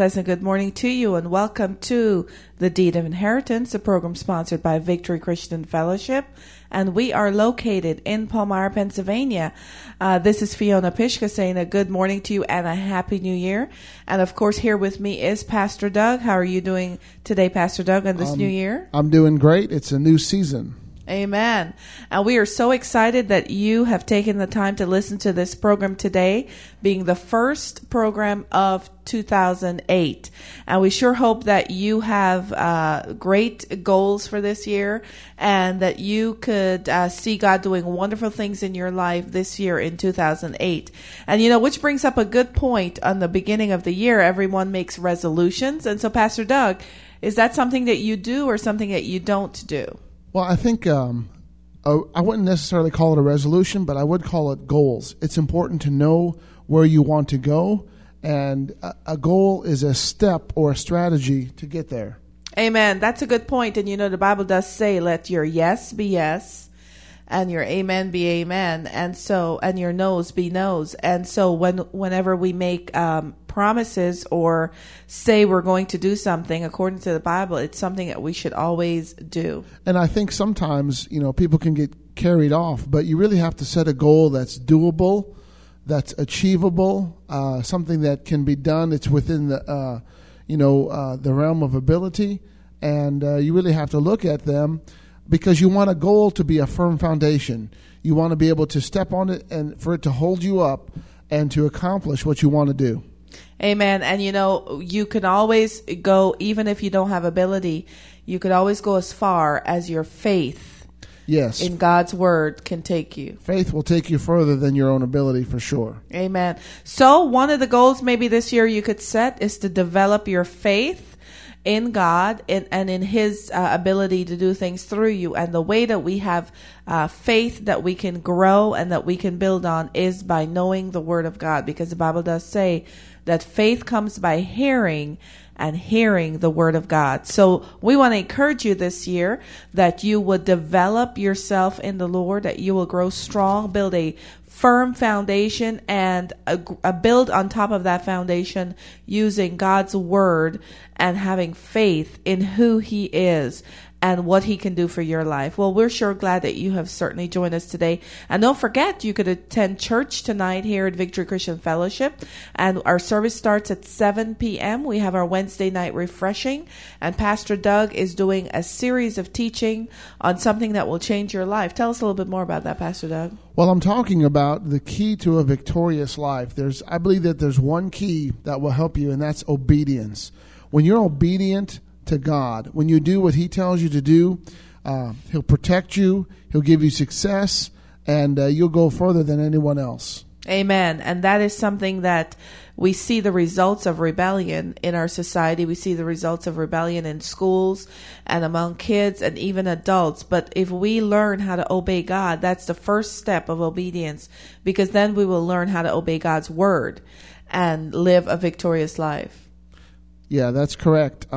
pleasant good morning to you, and welcome to The Deed of Inheritance, a program sponsored by Victory Christian Fellowship. And we are located in Palmyra, Pennsylvania. This is Fiona Pishka saying a good morning to you and a happy new year. And of course, here with me is Pastor Doug. How are you doing today, Pastor Doug, on this new year? I'm doing great. It's a new season. Amen. And we are so excited that you have taken the time to listen to this program today, being the first program of 2008. And we sure hope that you have great goals for this year and that you could see God doing wonderful things in your life this year in 2008. And, which brings up a good point. On the beginning of the year, everyone makes resolutions. And so, Pastor Doug, is that something that you do or something that you don't do? Well, I think I wouldn't necessarily call it a resolution, but I would call it goals. It's important to know where you want to go, and a goal is a step or a strategy to get there. Amen. That's a good point. And the Bible does say, let your yes be yes, and your amen be amen, and your no's be no's. And so whenever we make promises or say we're going to do something according to the Bible, it's something that we should always do. And I think sometimes, people can get carried off, but you really have to set a goal that's doable, that's achievable, something that can be done. It's within the realm of ability, and you really have to look at them because you want a goal to be a firm foundation. You want to be able to step on it and for it to hold you up and to accomplish what you want to do. Amen. And you can always go, even if you don't have ability, you could always go as far as your faith in God's word can take you. Faith will take you further than your own ability, for sure. Amen. So one of the goals maybe this year you could set is to develop your faith in God and in His ability to do things through you. And the way that we have faith that we can grow and that we can build on is by knowing the Word of God, because the Bible does say that faith comes by hearing, and hearing the Word of God. So we want to encourage you this year that you would develop yourself in the Lord, that you will grow strong, build a firm foundation, and build on top of that foundation using God's Word and having faith in who He is and what He can do for your life. Well, we're sure glad that you have certainly joined us today. And don't forget, you could attend church tonight here at Victory Christian Fellowship. And our service starts at 7 p.m. We have our Wednesday night refreshing. And Pastor Doug is doing a series of teaching on something that will change your life. Tell us a little bit more about that, Pastor Doug. Well, I'm talking about the key to a victorious life. I believe that there's one key that will help you, and that's obedience. When you're obedient to God, when you do what He tells you to do, He'll protect you, He'll give you success, and you'll go further than anyone else. Amen. And that is something that we see the results of rebellion in our society. We see the results of rebellion in schools and among kids and even adults. But if we learn how to obey God, that's the first step of obedience, because then we will learn how to obey God's word and live a victorious life. Yeah, that's correct.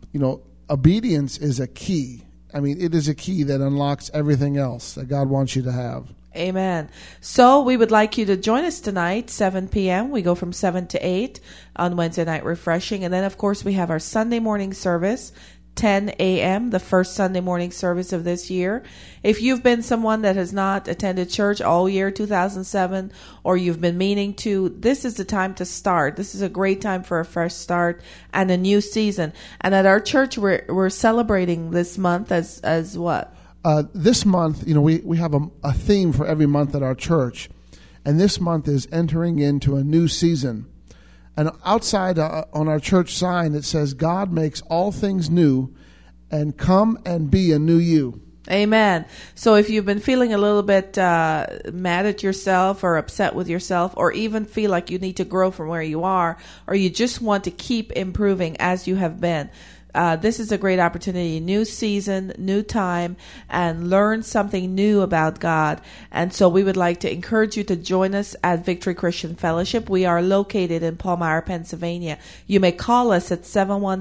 Obedience is a key. I mean, it is a key that unlocks everything else that God wants you to have. Amen. So we would like you to join us tonight, 7 p.m. We go from 7 to 8 on Wednesday night refreshing. And then, of course, we have our Sunday morning service, 10 a.m., the first Sunday morning service of this year. If you've been someone that has not attended church all year 2007, or you've been meaning to, this is the time to start. This is a great time for a fresh start and a new season. And at our church, we're celebrating this month as what? This month, we have a theme for every month at our church. And this month is entering into a new season. And outside on our church sign, it says, God makes all things new, and come and be a new you. Amen. So if you've been feeling a little bit mad at yourself or upset with yourself, or even feel like you need to grow from where you are, or you just want to keep improving as you have been, this is a great opportunity. New season, new time, and learn something new about God. And so we would like to encourage you to join us at Victory Christian Fellowship. We are located in Palmyra, Pennsylvania. You may call us at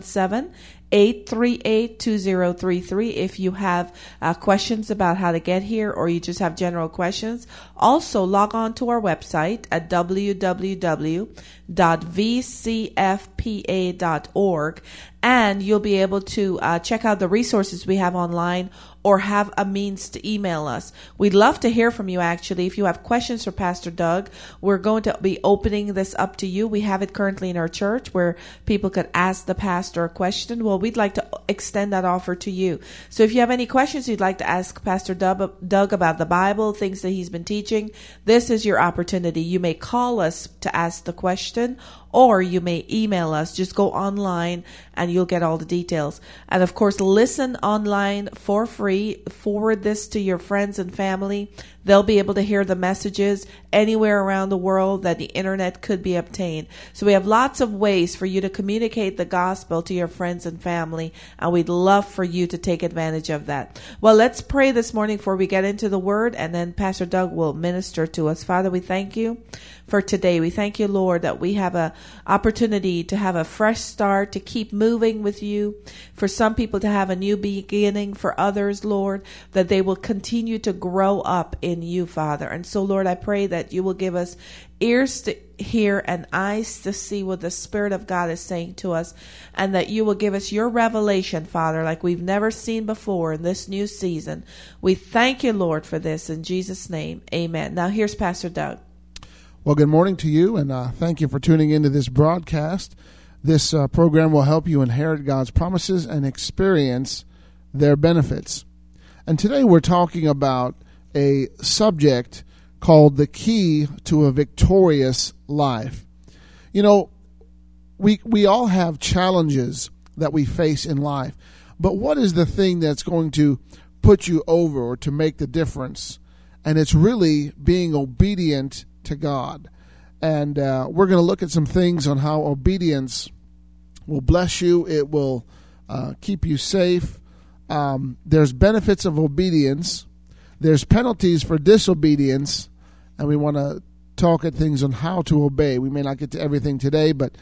717-838-2033 if you have questions about how to get here, or you just have general questions. Also, log on to our website at www www.vcfpa.org, and you'll be able to check out the resources we have online or have a means to email us. We'd love to hear from you, actually. If you have questions for Pastor Doug, we're going to be opening this up to you. We have it currently in our church where people could ask the pastor a question. Well, we'd like to extend that offer to you. So if you have any questions you'd like to ask Pastor Doug about the Bible, things that he's been teaching, this is your opportunity. You may call us to ask the question, or you may email us. Just go online and you'll get all the details. And of course, listen online for free. Forward this to your friends and family. They'll be able to hear the messages anywhere around the world that the internet could be obtained. So we have lots of ways for you to communicate the gospel to your friends and family, and we'd love for you to take advantage of that. Well, let's pray this morning before we get into the word, and then Pastor Doug will minister to us. Father, we thank you for today. We thank you, Lord, that we have an opportunity to have a fresh start, to keep moving with you. For some people to have a new beginning, for others, Lord, that they will continue to grow up in you, Father. And so, Lord, I pray that you will give us ears to hear and eyes to see what the Spirit of God is saying to us, and that you will give us your revelation, Father, like we've never seen before in this new season. We thank you, Lord, for this. In Jesus' name, amen. Now here's Pastor Doug. Well, good morning to you, and thank you for tuning into this broadcast. This program will help you inherit God's promises and experience their benefits. And today we're talking about a subject called the key to a victorious life. You know, we all have challenges that we face in life, but what is the thing that's going to put you over or to make the difference? And it's really being obedient to God. And we're going to look at some things on how obedience will bless you. It will keep you safe. There's benefits of obedience. There's penalties for disobedience. And we want to talk at things on how to obey. We may not get to everything today, but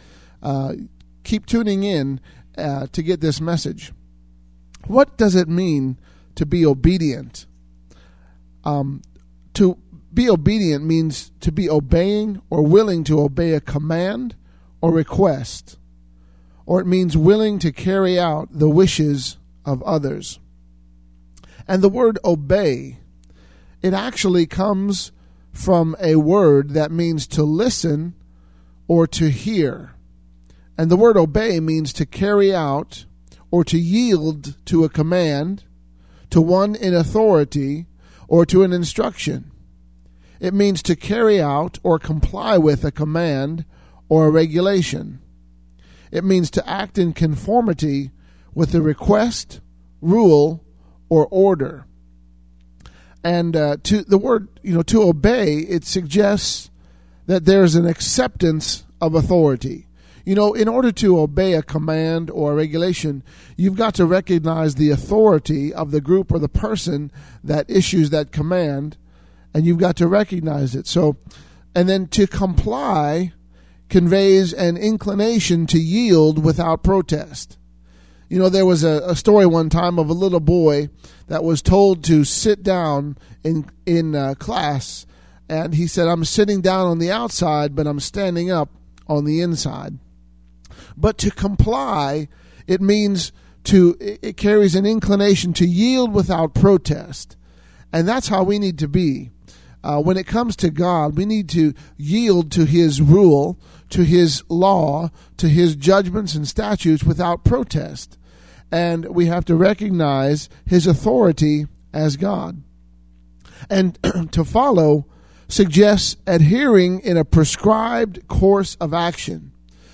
keep tuning in to get this message. What does it mean to be obedient? To be obedient means to be obeying or willing to obey a command or request, or it means willing to carry out the wishes of others. And the word obey, it actually comes from a word that means to listen or to hear. And the word obey means to carry out or to yield to a command, to one in authority, or to an instruction. It means to carry out or comply with a command or a regulation. It means to act in conformity with a request, rule, or order. And to the word, to obey, it suggests that there's an acceptance of authority. In order to obey a command or a regulation, you've got to recognize the authority of the group or the person that issues that command, and you've got to recognize it. So, and then to comply conveys an inclination to yield without protest. There was a story one time of a little boy that was told to sit down in class, and he said, "I'm sitting down on the outside, but I'm standing up on the inside." But to comply, it means it carries an inclination to yield without protest. And that's how we need to be. When it comes to God, we need to yield to His rule, to His law, to His judgments and statutes without protest. And we have to recognize His authority as God. And to follow suggests adhering in a prescribed course of action.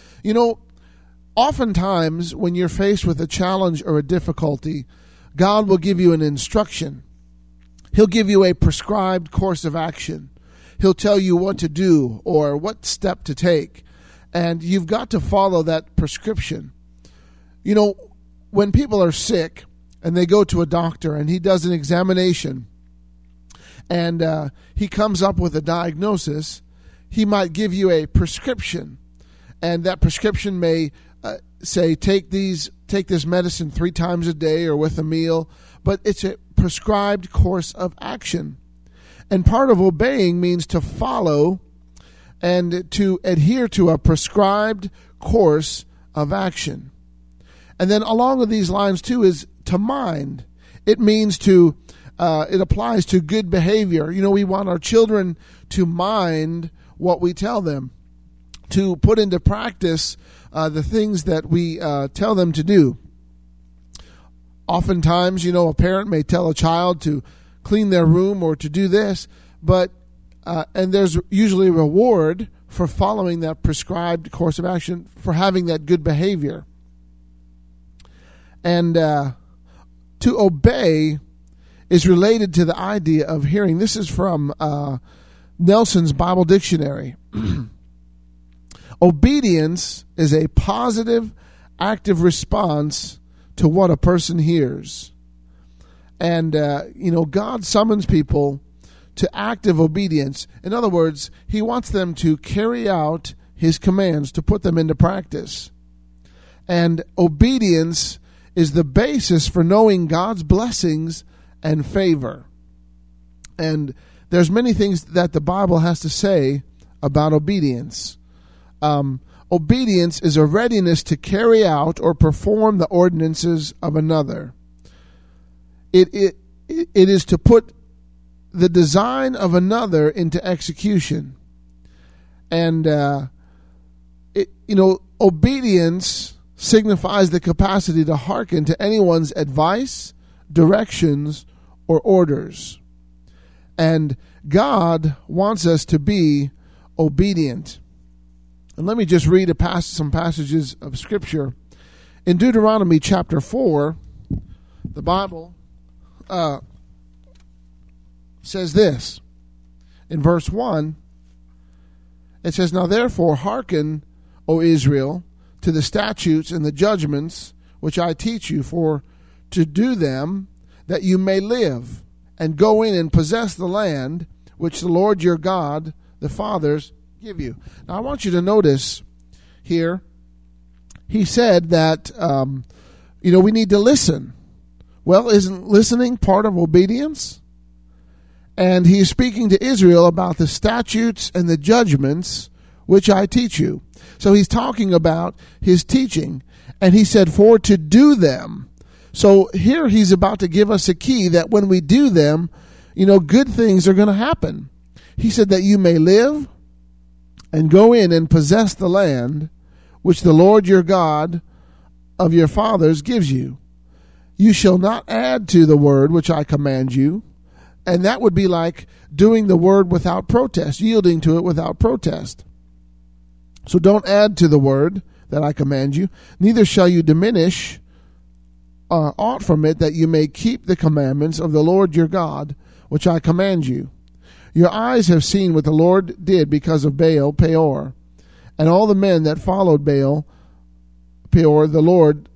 Oftentimes when you're faced with a challenge or a difficulty, God will give you an instruction. He'll give you a prescribed course of action. He'll tell you what to do or what step to take. And you've got to follow that prescription. When people are sick and they go to a doctor and he does an examination and he comes up with a diagnosis, he might give you a prescription. And that prescription may say, take this medicine 3 times a day or with a meal. But it's a prescribed course of action. And part of obeying means to follow and to adhere to a prescribed course of action. And then along with these lines too is to mind. It means to, it applies to good behavior. We want our children to mind what we tell them, to put into practice the things that we tell them to do. Oftentimes, a parent may tell a child to clean their room or to do this, but and there's usually a reward for following that prescribed course of action, for having that good behavior. And to obey is related to the idea of hearing. This is from Nelson's Bible Dictionary. Obedience is a positive, active response to what a person hears. And, God summons people to active obedience. In other words, he wants them to carry out his commands, to put them into practice. And obedience is the basis for knowing God's blessings and favor. And there's many things that the Bible has to say about obedience. Obedience is a readiness to carry out or perform the ordinances of another. It is to put the design of another into execution. And obedience signifies the capacity to hearken to anyone's advice, directions, or orders. And God wants us to be obedient. And let me just read some passages of Scripture. In Deuteronomy chapter 4, the Bible says this. In verse 1, it says, "Now therefore hearken, O Israel, to the statutes and the judgments which I teach you, for to do them, that you may live, and go in and possess the land which the Lord your God, the fathers, give you." Now I want you to notice here, he said that we need to listen. Well, isn't listening part of obedience? And he is speaking to Israel about the statutes and the judgments which I teach you. So he's talking about his teaching, and he said, "For to do them." So here he's about to give us a key that when we do them, good things are going to happen. He said that you may live and go in and possess the land which the Lord your God of your fathers gives you. You shall not add to the word which I command you. And that would be like doing the word without protest, yielding to it without protest. So don't add to the word that I command you, neither shall you diminish aught from it, that you may keep the commandments of the Lord your God, which I command you. Your eyes have seen what the Lord did because of Baal Peor, and all the men that followed Baal Peor, the Lord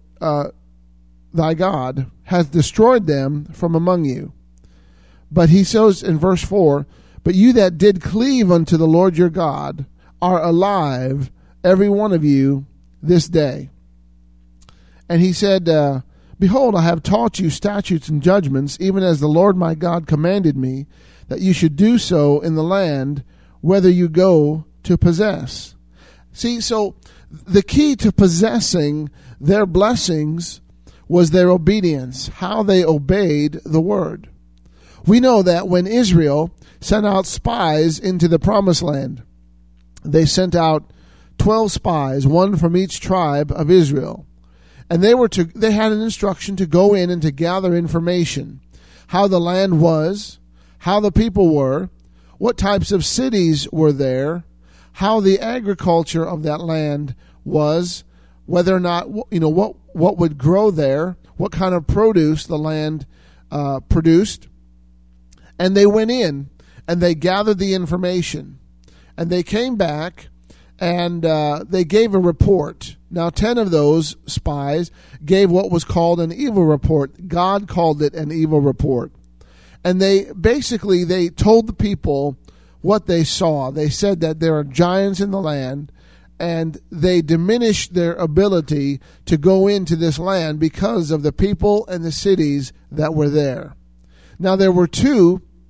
thy God hath destroyed them from among you. But he says in verse 4, "But you that did cleave unto the Lord your God are alive, every one of you, this day." And he said, "Behold, I have taught you statutes and judgments, even as the Lord my God commanded me, that you should do so in the land whether you go to possess." See, so the key to possessing their blessings was their obedience, how they obeyed the word. We know that when Israel sent out spies into the promised land, they sent out 12 spies, one from each tribe of Israel. And they had an instruction to go in and to gather information, how the land was, how the people were, what types of cities were there, how the agriculture of that land was, whether or not, what would grow there, what kind of produce the land produced. And they went in and they gathered the information, and they came back and they gave a report. Now 10 of those spies gave what was called an evil report. God called it an evil report. And they told the people what they saw. They said that there are giants in the land, and they diminished their ability to go into this land because of the people and the cities that were there. Now there were two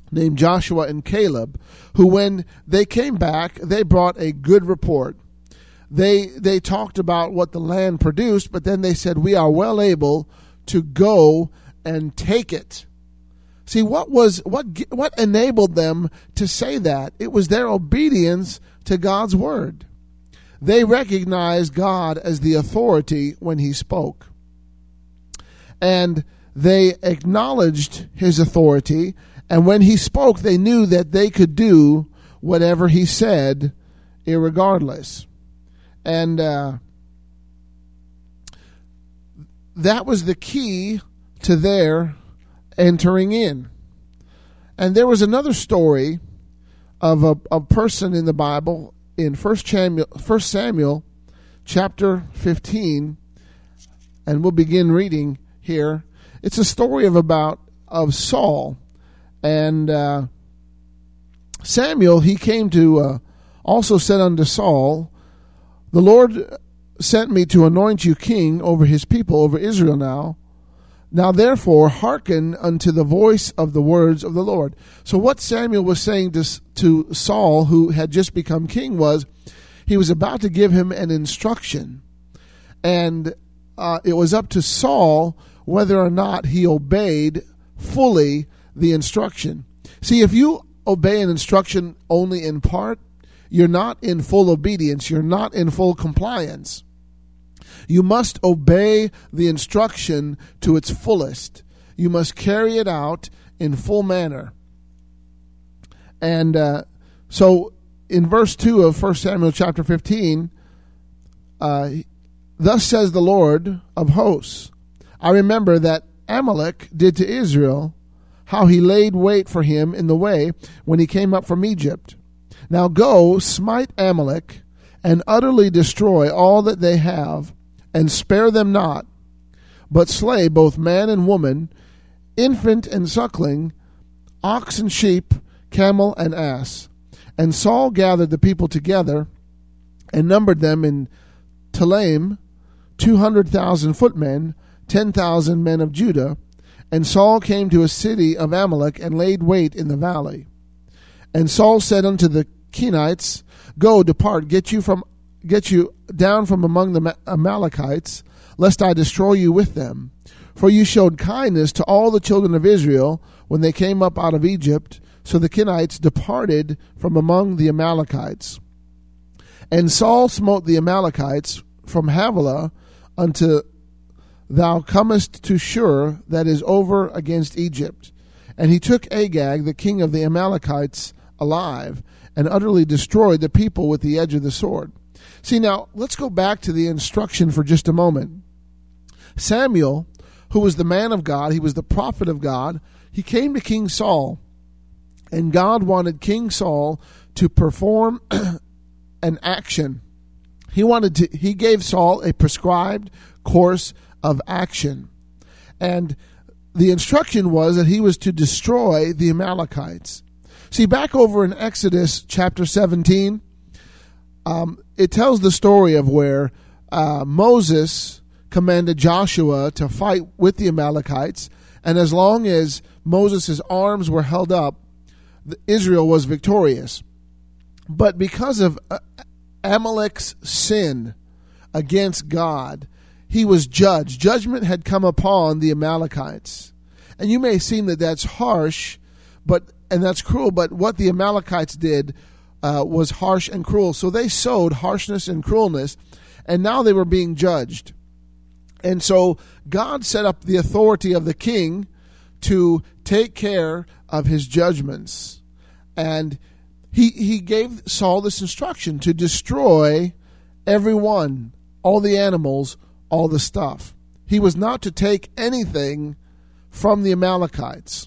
named Joshua and Caleb, who when they came back, they brought a good report. They talked about what the land produced, but then they said, we are well able to go and take it. See, what enabled them to say that? It was their obedience to God's word. They recognized God as the authority when he spoke. And they acknowledged his authority, and when he spoke, they knew that they could do whatever he said, irregardless. And that was the key to their entering in. And there was another story of a person in the Bible in 1 Samuel chapter 15, and we'll begin reading here. It's a story of Saul. And Samuel, he came to also said unto Saul, the Lord sent me to anoint you king over his people, over Israel now. Now therefore hearken unto the voice of the words of the Lord. So what Samuel was saying to Saul, who had just become king, was he was about to give him an instruction. And it was up to Saul whether or not he obeyed fully the instruction. See, if you obey an instruction only in part, you're not in full obedience. You're not in full compliance. You must obey the instruction to its fullest. You must carry it out in full manner. And so in verse 2 of 1 Samuel chapter 15, thus says the Lord of hosts, I remember that Amalek did to Israel, how he laid wait for him in the way when he came up from Egypt. Now go, smite Amalek, and utterly destroy all that they have, and spare them not, but slay both man and woman, infant and suckling, ox and sheep, camel and ass. And Saul gathered the people together, and numbered them in Telaim, 200,000 footmen, 10,000 men of Judah. And Saul came to a city of Amalek, and laid wait in the valley. And Saul said unto the Kenites, Go, depart, get you down from among the Amalekites, lest I destroy you with them. For you showed kindness to all the children of Israel when they came up out of Egypt. So the Kenites departed from among the Amalekites. And Saul smote the Amalekites from Havilah unto thou comest to Shur, that is over against Egypt. And he took Agag, the king of the Amalekites, alive, and utterly destroyed the people with the edge of the sword. See, now, let's go back to the instruction for just a moment. Samuel, who was the man of God, he was the prophet of God, he came to King Saul, and God wanted King Saul to perform an action. He gave Saul a prescribed course of action. And the instruction was that he was to destroy the Amalekites. See, back over in Exodus chapter 17, it tells the story of where Moses commanded Joshua to fight with the Amalekites, and as long as Moses' arms were held up, Israel was victorious. But because of Amalek's sin against God, he was judged. Judgment had come upon the Amalekites. And you may seem that that's harsh, and that's cruel, but what the Amalekites did was harsh and cruel. So they sowed harshness and cruelness, and now they were being judged. And so God set up the authority of the king to take care of his judgments. And he gave Saul this instruction to destroy everyone, all the animals, all the stuff. He was not to take anything from the Amalekites.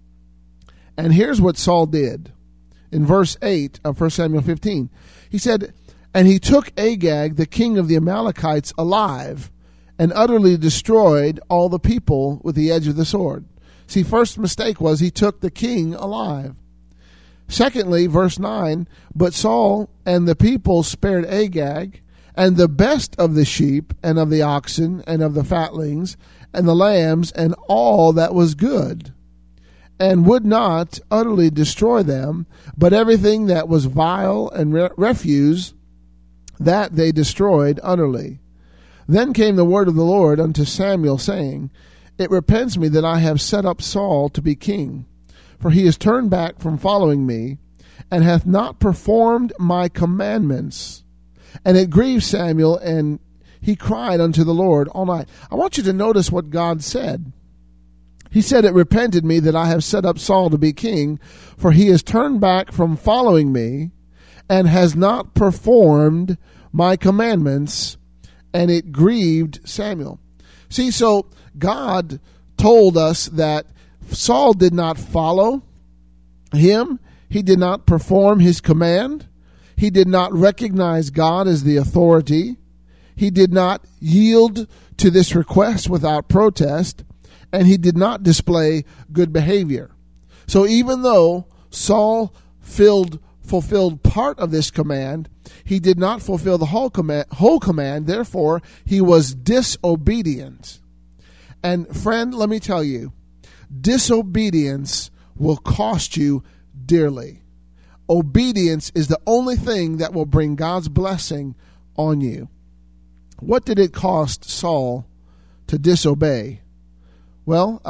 And here's what Saul did. In verse 8 of 1 Samuel 15, he said, And he took Agag, the king of the Amalekites, alive, and utterly destroyed all the people with the edge of the sword. See, first mistake was he took the king alive. Secondly, verse 9, But Saul and the people spared Agag, and the best of the sheep, and of the oxen, and of the fatlings, and the lambs, and all that was good. and would not utterly destroy them, but everything that was vile and refuse, that they destroyed utterly. Then came the word of the Lord unto Samuel, saying, It repents me that I have set up Saul to be king, for he is turned back from following me, and hath not performed my commandments. And it grieved Samuel, and he cried unto the Lord all night. I want you to notice what God said. He said, It repented me that I have set up Saul to be king, for he has turned back from following me, and has not performed my commandments, and it grieved Samuel. See, so God told us that Saul did not follow him. He did not perform his command. He did not recognize God as the authority. He did not yield to this request without protest, and he did not display good behavior. So even though Saul fulfilled part of this command, he did not fulfill the whole command. Therefore, he was disobedient. And friend, let me tell you, disobedience will cost you dearly. Obedience is the only thing that will bring God's blessing on you. What did it cost Saul to disobey? Well,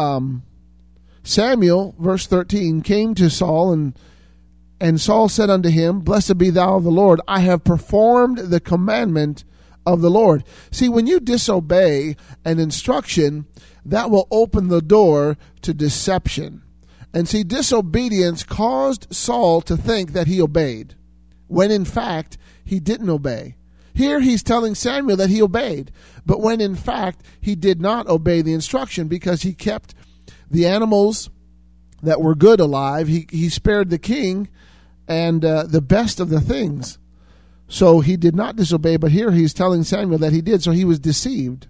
Samuel, verse 13, came to Saul, and Saul said unto him, Blessed be thou of the Lord, I have performed the commandment of the Lord. See, when you disobey an instruction, that will open the door to deception. And see, disobedience caused Saul to think that he obeyed, when in fact he didn't obey. Here he's telling Samuel that he obeyed, but when in fact he did not obey the instruction, because he kept the animals that were good alive. He spared the king and the best of the things. So he did not disobey, but here he's telling Samuel that he did, so he was deceived.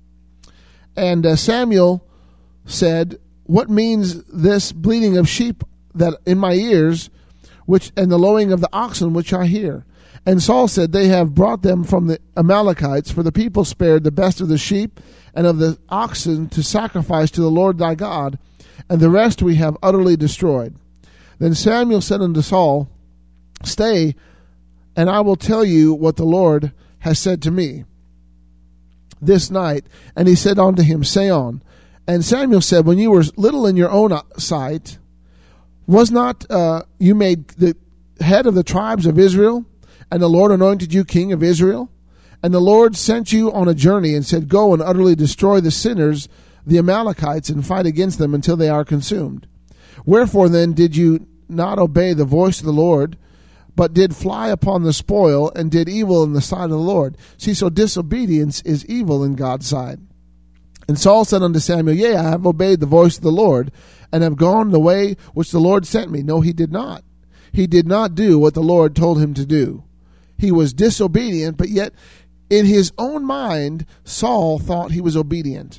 And Samuel said, What means this bleating of sheep that in my ears, and the lowing of the oxen which I hear? And Saul said, They have brought them from the Amalekites, for the people spared the best of the sheep and of the oxen to sacrifice to the Lord thy God, and the rest we have utterly destroyed. Then Samuel said unto Saul, Stay, and I will tell you what the Lord has said to me this night. And he said unto him, Say on. And Samuel said, When you were little in your own sight, was not you made the head of the tribes of Israel? And the Lord anointed you king of Israel? And the Lord sent you on a journey and said, Go and utterly destroy the sinners, the Amalekites, and fight against them until they are consumed. Wherefore then did you not obey the voice of the Lord, but did fly upon the spoil, and did evil in the sight of the Lord? See, so disobedience is evil in God's sight. And Saul said unto Samuel, Yea, I have obeyed the voice of the Lord, and have gone the way which the Lord sent me. No, he did not. He did not do what the Lord told him to do. He was disobedient, but yet in his own mind, Saul thought he was obedient.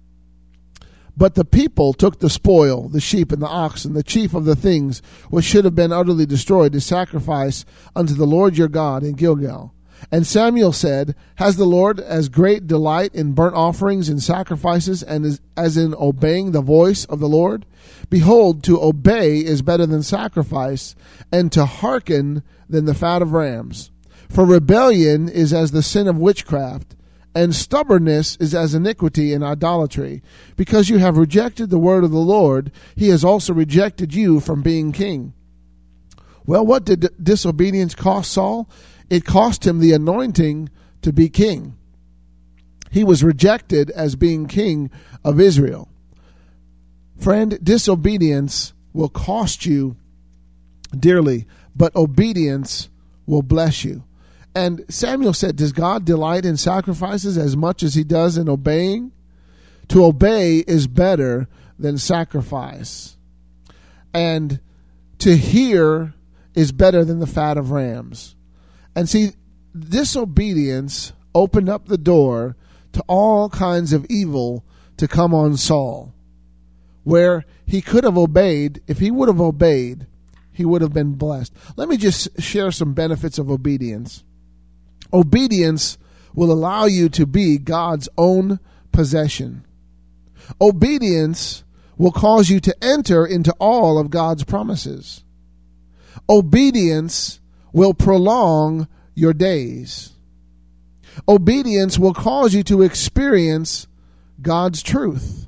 But the people took the spoil, the sheep and the oxen, the chief of the things which should have been utterly destroyed, to sacrifice unto the Lord your God in Gilgal. And Samuel said, Has the Lord as great delight in burnt offerings and sacrifices, and as in obeying the voice of the Lord? Behold, to obey is better than sacrifice, and to hearken than the fat of rams. For rebellion is as the sin of witchcraft, and stubbornness is as iniquity and idolatry. Because you have rejected the word of the Lord, he has also rejected you from being king. Well, what did disobedience cost Saul? It cost him the anointing to be king. He was rejected as being king of Israel. Friend, disobedience will cost you dearly, but obedience will bless you. And Samuel said, Does God delight in sacrifices as much as he does in obeying? To obey is better than sacrifice. And to hear is better than the fat of rams. And see, disobedience opened up the door to all kinds of evil to come on Saul. Where he could have obeyed, if he would have obeyed, he would have been blessed. Let me just share some benefits of obedience. Obedience will allow you to be God's own possession. Obedience will cause you to enter into all of God's promises. Obedience will prolong your days. Obedience will cause you to experience God's truth.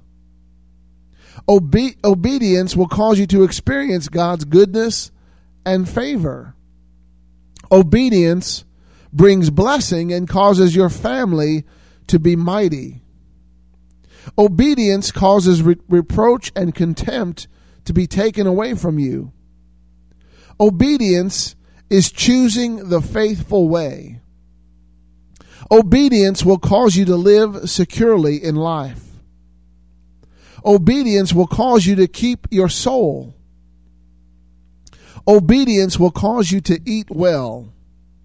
Obedience will cause you to experience God's goodness and favor. Obedience brings blessing and causes your family to be mighty. Obedience causes reproach and contempt to be taken away from you. Obedience is choosing the faithful way. Obedience will cause you to live securely in life. Obedience will cause you to keep your soul. Obedience will cause you to eat well.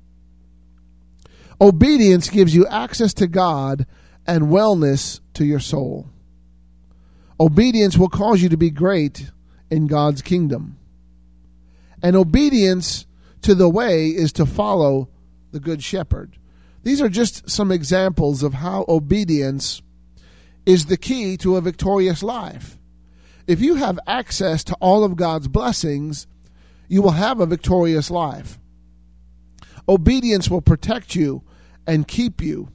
Obedience gives you access to God and wellness to your soul. Obedience will cause you to be great in God's kingdom. And obedience to the way is to follow the Good Shepherd. These are just some examples of how obedience is the key to a victorious life. If you have access to all of God's blessings, you will have a victorious life. Obedience will protect you and keep you.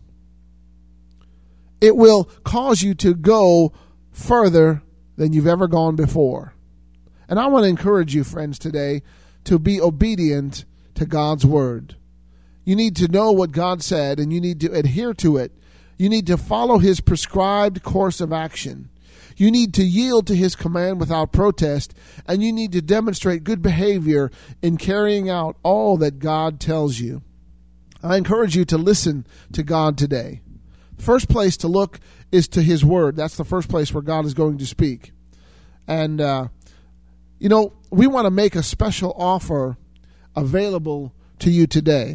It will cause you to go further than you've ever gone before. And I want to encourage you, friends, today to be obedient to God's word. You need to know what God said, and you need to adhere to it. You need to follow his prescribed course of action. You need to yield to his command without protest, and you need to demonstrate good behavior in carrying out all that God tells you. I encourage you to listen to God today. The first place to look is to his word. That's the first place where God is going to speak. And, we want to make a special offer available to you today.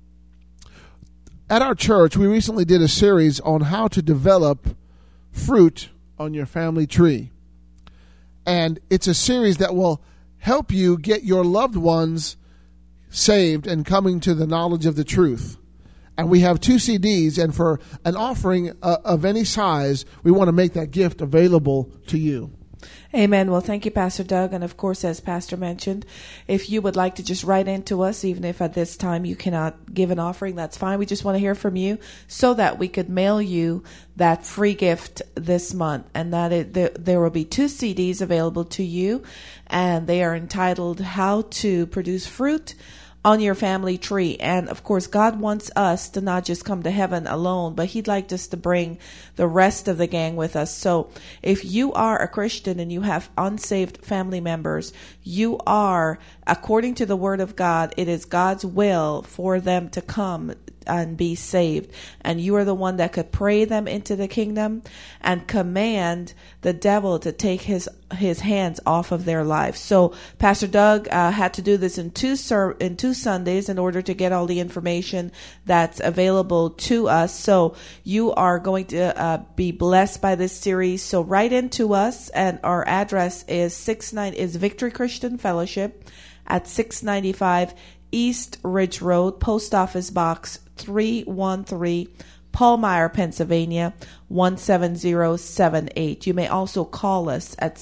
At our church, we recently did a series on how to develop fruit on your family tree. And it's a series that will help you get your loved ones saved and coming to the knowledge of the truth. And we have 2 CDs, and for an offering of any size, we want to make that gift available to you. Amen. Well, thank you, Pastor Doug. And of course, as Pastor mentioned, if you would like to just write into us, even if at this time you cannot give an offering, that's fine. We just want to hear from you so that we could mail you that free gift this month. And there will be 2 CDs available to you, and they are entitled How to Produce Fruit on Your Family Tree. And of course, God wants us to not just come to heaven alone, but he'd like us to bring the rest of the gang with us. So if you are a Christian and you have unsaved family members, you are, according to the word of God, it is God's will for them to come and be saved. And you are the one that could pray them into the kingdom and command the devil to take his hands off of their life. So Pastor Doug had to do this in two Sundays in order to get all the information that's available to us. So you are going to be blessed by this series. So write into us, and our address is Victory Christian Fellowship at 695 East Ridge Road, Post Office Box 313, Palmyra, Pennsylvania 17078. You may also call us at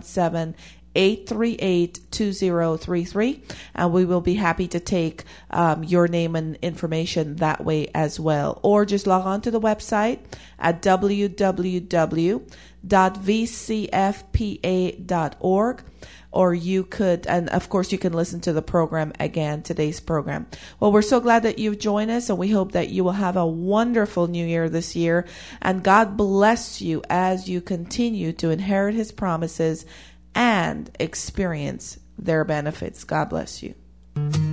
717-838-2033, and we will be happy to take your name and information that way as well. Or just log on to the website at www.vcfpa.org. Or you could, and of course you can listen to the program again, today's program. Well, we're so glad that you've joined us, and we hope that you will have a wonderful new year this year. And God bless you as you continue to inherit his promises and experience their benefits. God bless you.